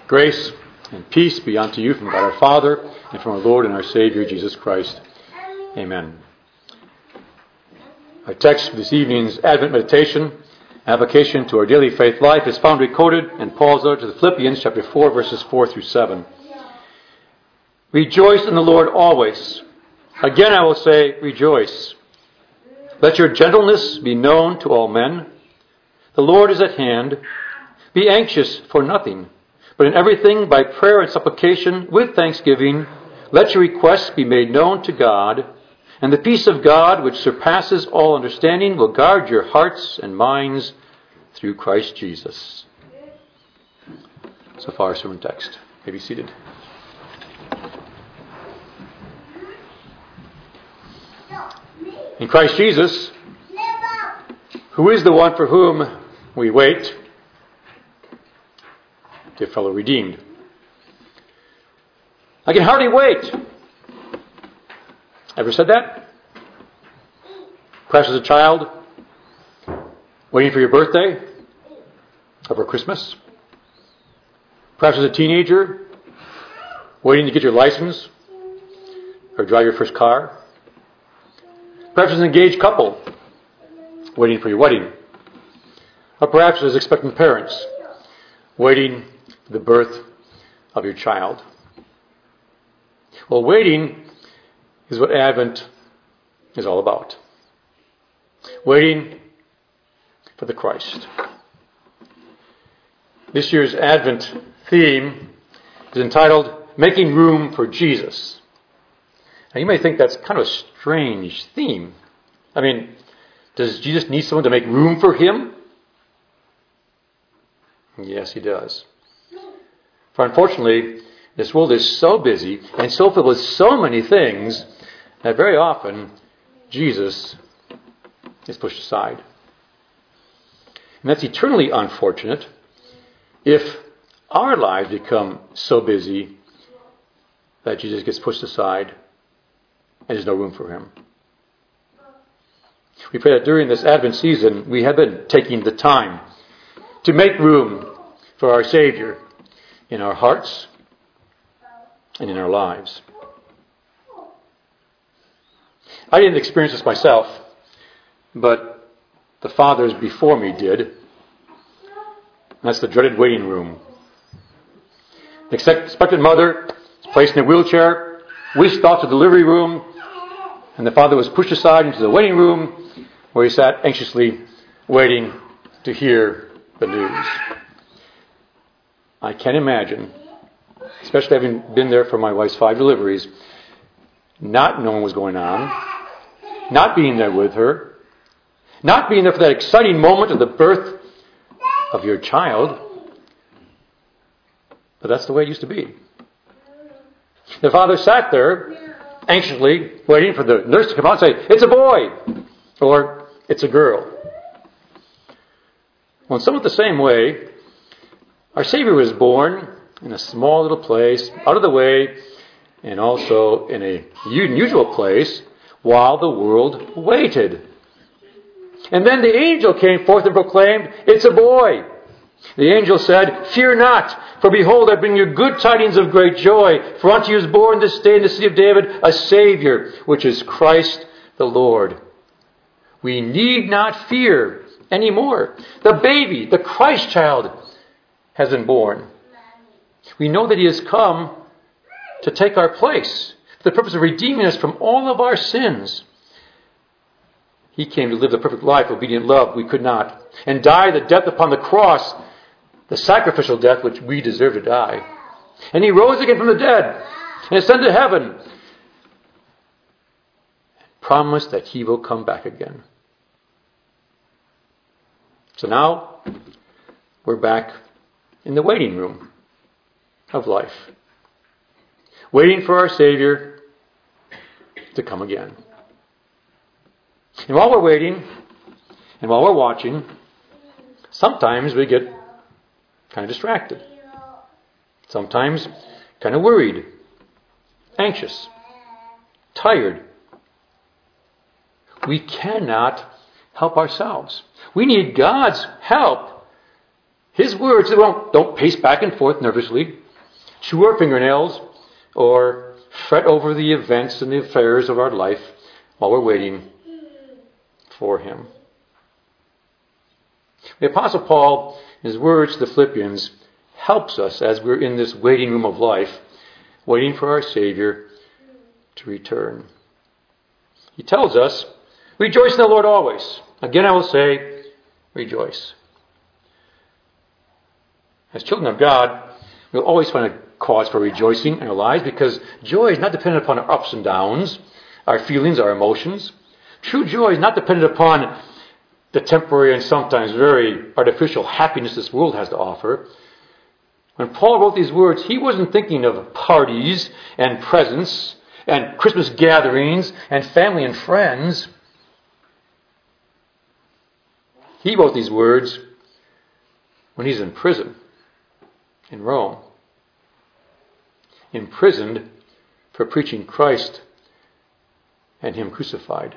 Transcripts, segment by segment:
Grace and peace be unto you from God our Father and from our Lord and our Savior Jesus Christ. Amen. Our text for this evening's Advent meditation, application to our daily faith life, is found recorded in Paul's letter to the Philippians, chapter 4, verses 4 through 7. Rejoice in the Lord always. Again I will say, rejoice. Let your gentleness be known to all men. The Lord is at hand. Be anxious for nothing, but in everything by prayer and supplication with thanksgiving, let your requests be made known to God, and the peace of God, which surpasses all understanding, will guard your hearts and minds through Christ Jesus. So far, our sermon text. You may be seated. In Christ Jesus, who is the one for whom we wait, dear fellow redeemed. I can hardly wait. Ever said that? Perhaps as a child, waiting for your birthday, or for Christmas. Perhaps as a teenager, waiting to get your license, or drive your first car. Perhaps as an engaged couple, waiting for your wedding. Or perhaps as expectant parents, waiting for the birth of your child. Well, waiting is what Advent is all about. Waiting for the Christ. This year's Advent theme is entitled, Making Room for Jesus. Now you may think that's kind of a strange theme. I mean, does Jesus need someone to make room for him? Yes, he does. For unfortunately, this world is so busy and so filled with so many things that very often Jesus is pushed aside. And that's eternally unfortunate if our lives become so busy that Jesus gets pushed aside and there's no room for him. We pray that during this Advent season we have been taking the time to make room for our Savior in our hearts and in our lives. I didn't experience this myself, but the fathers before me did. That's the dreaded waiting room. The expectant mother is placed in a wheelchair, whisked off to the delivery room, and the father was pushed aside into the waiting room where he sat anxiously waiting to hear the news. I can imagine, especially having been there for my wife's 5 deliveries, not knowing what was going on, not being there with her, not being there for that exciting moment of the birth of your child. But that's the way it used to be. The father sat there, anxiously waiting for the nurse to come out and say, "It's a boy," or "It's a girl." Well, in somewhat the same way, our Savior was born in a small little place, out of the way, and also in a unusual place, while the world waited. And then the angel came forth and proclaimed, "It's a boy." The angel said, "Fear not, for behold, I bring you good tidings of great joy. For unto you is born this day in the city of David a Savior, which is Christ the Lord." We need not fear anymore. The baby, the Christ child, has been born. We know that he has come to take our place for the purpose of redeeming us from all of our sins. He came to live the perfect life, obedient love we could not, and die the death upon the cross, the sacrificial death which we deserve to die. And he rose again from the dead and ascended to heaven, and promised that he will come back again. So now we're back in the waiting room of life, waiting for our Savior to come again. And while we're waiting, and while we're watching, sometimes we get kind of distracted. Sometimes kind of worried, anxious, tired. We cannot help ourselves. We need God's help His words don't pace back and forth nervously, chew our fingernails, or fret over the events and the affairs of our life while we're waiting for Him. The Apostle Paul, in his words to the Philippians, helps us as we're in this waiting room of life, waiting for our Savior to return. He tells us, rejoice in the Lord always. Again, I will say, rejoice. As children of God, we'll always find a cause for rejoicing in our lives because joy is not dependent upon our ups and downs, our feelings, our emotions. True joy is not dependent upon the temporary and sometimes very artificial happiness this world has to offer. When Paul wrote these words, he wasn't thinking of parties and presents and Christmas gatherings and family and friends. He wrote these words when he's in prison in Rome, imprisoned for preaching Christ and Him crucified.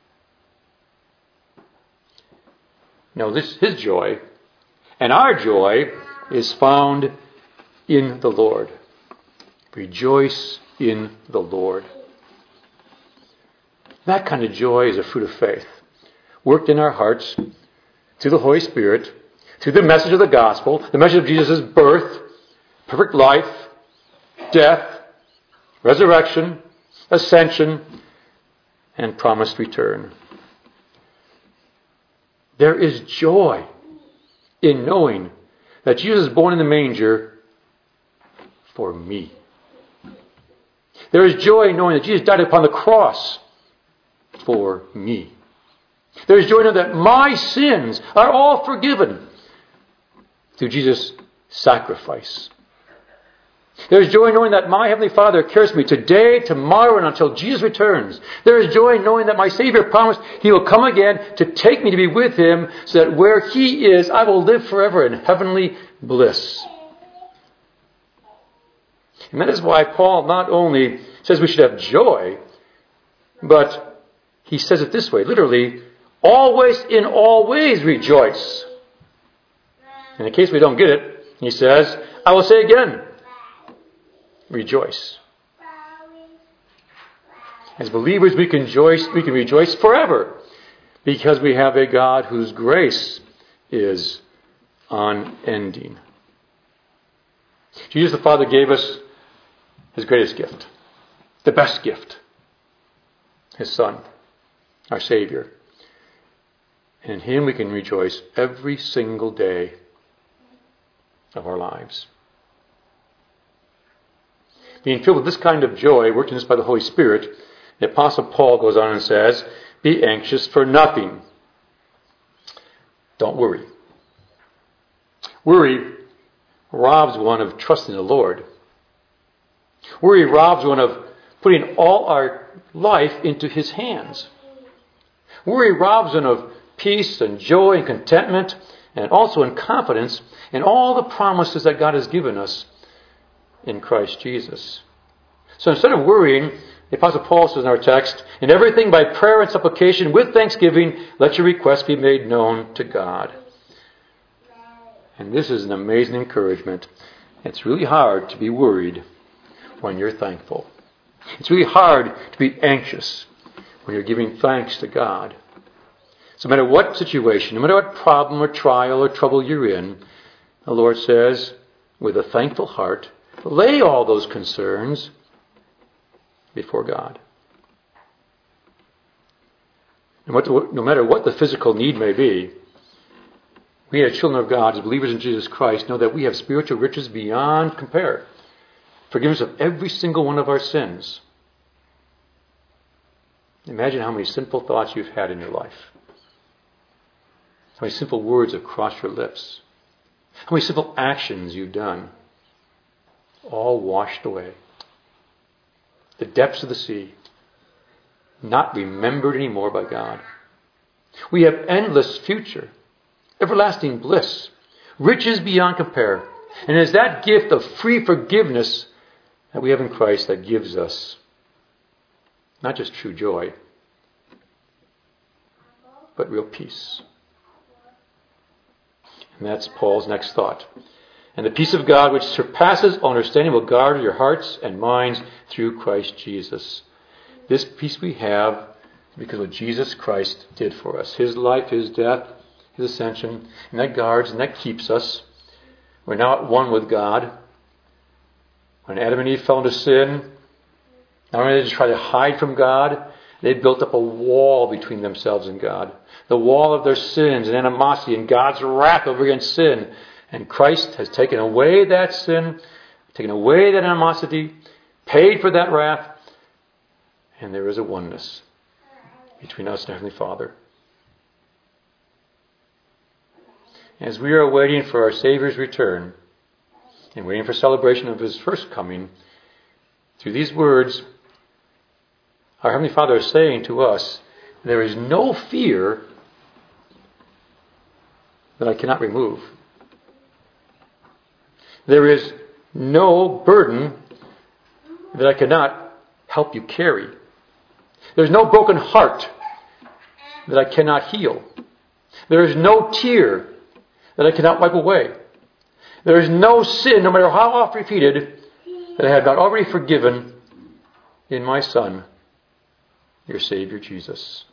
Now, his joy and our joy is found in the Lord. Rejoice in the Lord. That kind of joy is a fruit of faith, worked in our hearts through the Holy Spirit, through the message of the gospel, the message of Jesus' birth, perfect life, death, resurrection, ascension, and promised return. There is joy in knowing that Jesus is born in the manger for me. There is joy in knowing that Jesus died upon the cross for me. There is joy in knowing that my sins are all forgiven through Jesus' sacrifice. There is joy in knowing that my Heavenly Father cares for me today, tomorrow, and until Jesus returns. There is joy in knowing that my Savior promised He will come again to take me to be with Him so that where He is, I will live forever in heavenly bliss. And that is why Paul not only says we should have joy, but he says it this way, literally, always in all ways rejoice. In case we don't get it, he says, I will say again, rejoice. As believers, we can rejoice forever because we have a God whose grace is unending. Jesus the Father gave us His greatest gift, the best gift, His Son, our Savior. And in Him we can rejoice every single day of our lives. Being filled with this kind of joy, worked in us by the Holy Spirit, the Apostle Paul goes on and says, be anxious for nothing. Don't worry. Worry robs one of trusting the Lord. Worry robs one of putting all our life into His hands. Worry robs one of peace and joy and contentment and also in confidence in all the promises that God has given us in Christ Jesus. So instead of worrying, the Apostle Paul says in our text, in everything by prayer and supplication with thanksgiving, let your requests be made known to God. And this is an amazing encouragement. It's really hard to be worried when you're thankful. It's really hard to be anxious when you're giving thanks to God. So no matter what situation, no matter what problem or trial or trouble you're in, the Lord says, with a thankful heart, lay all those concerns before God. No matter what the physical need may be, we as children of God, as believers in Jesus Christ, know that we have spiritual riches beyond compare. Forgiveness of every single one of our sins. Imagine how many sinful thoughts you've had in your life. How many sinful words have crossed your lips. How many sinful actions you've done. All washed away. The depths of the sea. Not remembered anymore by God. We have endless future. Everlasting bliss. Riches beyond compare. And it is that gift of free forgiveness that we have in Christ that gives us not just true joy, but real peace. And that's Paul's next thought. And the peace of God, which surpasses all understanding, will guard your hearts and minds through Christ Jesus. This peace we have because of what Jesus Christ did for us. His life, His death, His ascension. And that guards and that keeps us. We're now at one with God. When Adam and Eve fell into sin, not only did they try to hide from God, they built up a wall between themselves and God. The wall of their sins and animosity and God's wrath over against sin. And Christ has taken away that sin, taken away that animosity, paid for that wrath, and there is a oneness between us and Heavenly Father. As we are waiting for our Savior's return and waiting for celebration of His first coming, through these words, our Heavenly Father is saying to us, there is no fear that I cannot remove. There is no burden that I cannot help you carry. There's no broken heart that I cannot heal. There is no tear that I cannot wipe away. There is no sin, no matter how oft repeated, that I have not already forgiven in my Son, your Savior Jesus.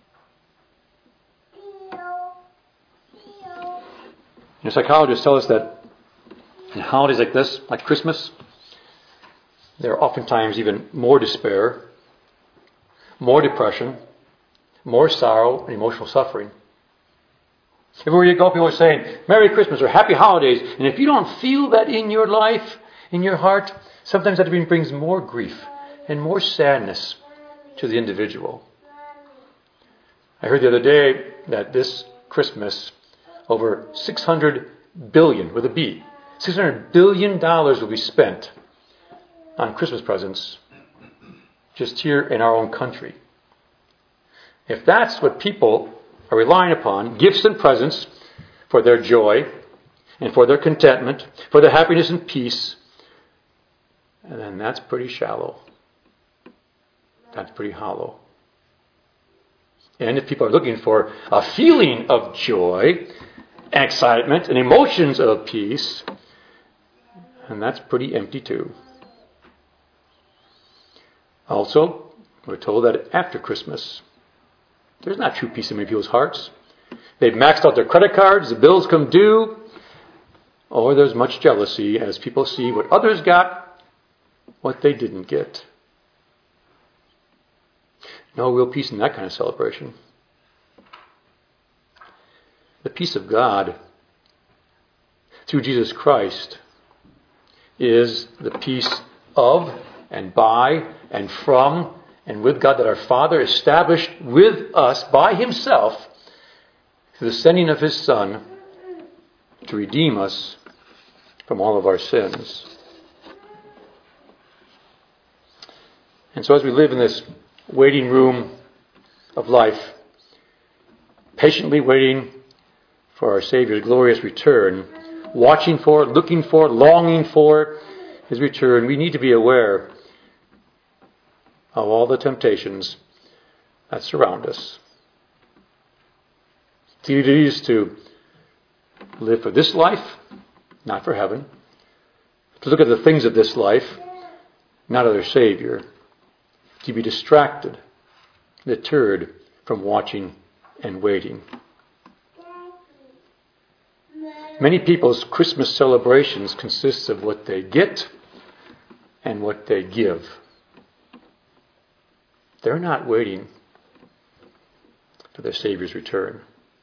And psychologists tell us that in holidays like this, like Christmas, there are oftentimes even more despair, more depression, more sorrow, and emotional suffering. Everywhere you go, people are saying, Merry Christmas or Happy Holidays. And if you don't feel that in your life, in your heart, sometimes that even brings more grief and more sadness to the individual. I heard the other day that this Christmas, over $600 billion, with a B, $600 billion will be spent on Christmas presents just here in our own country. If that's what people are relying upon, gifts and presents for their joy and for their contentment, for their happiness and peace, and then that's pretty shallow. That's pretty hollow. And if people are looking for a feeling of joy, excitement, and emotions of peace, and that's pretty empty too. Also, we're told that after Christmas, there's not true peace in many people's hearts. They've maxed out their credit cards, the bills come due, or there's much jealousy as people see what others got, what they didn't get. No real peace in that kind of celebration. The peace of God through Jesus Christ is the peace of and by and from and with God that our Father established with us by Himself through the sending of His Son to redeem us from all of our sins. And so as we live in this waiting room of life, patiently waiting for our Savior's glorious return, watching for, looking for, longing for His return, we need to be aware of all the temptations that surround us. It's easy to live for this life, not for heaven. To look at the things of this life, not of their Savior. To be distracted, deterred from watching and waiting. Many people's Christmas celebrations consist of what they get and what they give. They're not waiting for their Savior's return.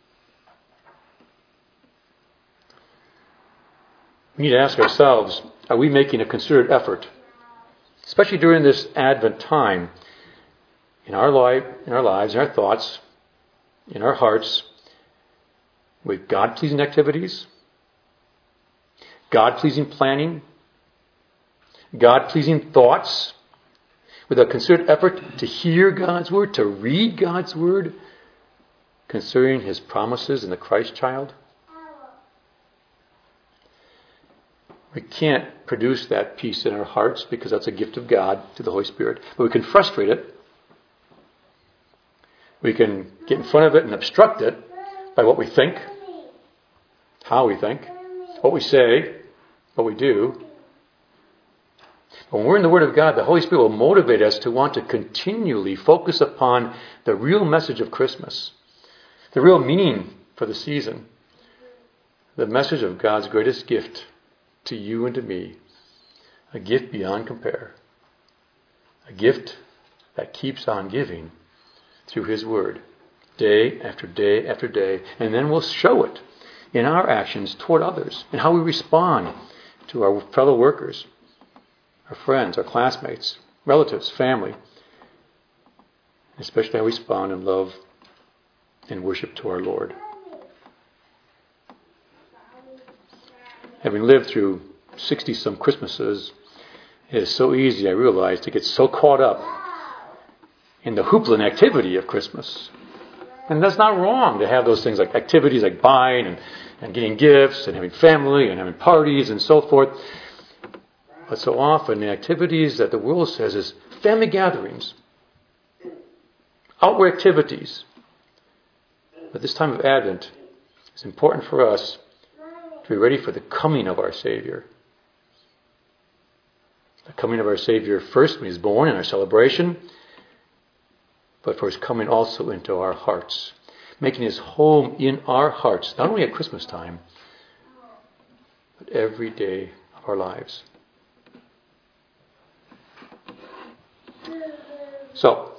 We need to ask ourselves, are we making a concerted effort, especially during this Advent time, in our lives, in our thoughts, in our hearts, with God-pleasing activities, God-pleasing planning, God-pleasing thoughts, with a concerted effort to hear God's Word, to read God's Word, concerning His promises in the Christ child? We can't produce that peace in our hearts because that's a gift of God to the Holy Spirit. But we can frustrate it. We can get in front of it and obstruct it by what we think, how we think, what we say, what we do. But when we're in the Word of God, the Holy Spirit will motivate us to want to continually focus upon the real message of Christmas, the real meaning for the season, the message of God's greatest gift to you and to me, a gift beyond compare, a gift that keeps on giving through His Word, day after day after day, and then we'll show it in our actions toward others, and how we respond to our fellow workers, our friends, our classmates, relatives, family, especially how we respond in love and worship to our Lord. Having lived through 60-some Christmases, it is so easy, I realize, to get so caught up in the hoopla and activity of Christmas. And that's not wrong to have those things like activities like buying and getting gifts and having family and having parties and so forth. But so often the activities that the world says is family gatherings, outward activities. But this time of Advent, it's important for us to be ready for the coming of our Savior. The coming of our Savior first when He's born in our celebration, but for His coming also into our hearts, making His home in our hearts, not only at Christmas time, but every day of our lives. So,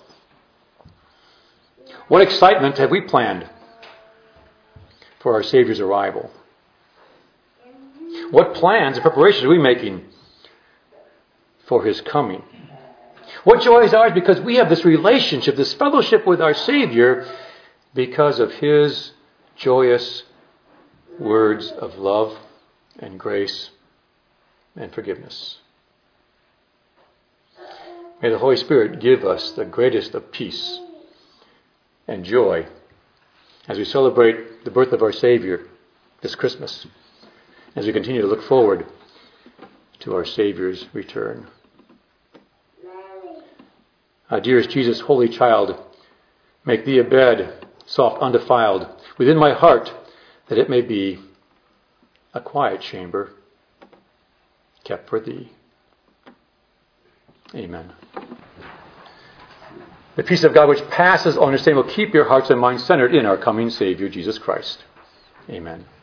what excitement have we planned for our Savior's arrival? What plans and preparations are we making for His coming? What joy is ours because we have this relationship, this fellowship with our Savior because of His joyous words of love and grace and forgiveness. May the Holy Spirit give us the greatest of peace and joy as we celebrate the birth of our Savior this Christmas, as we continue to look forward to our Savior's return. Dearest Jesus, holy child, make Thee a bed, soft, undefiled, within my heart, that it may be a quiet chamber kept for Thee. Amen. The peace of God which passes all understanding will keep your hearts and minds centered in our coming Savior, Jesus Christ. Amen.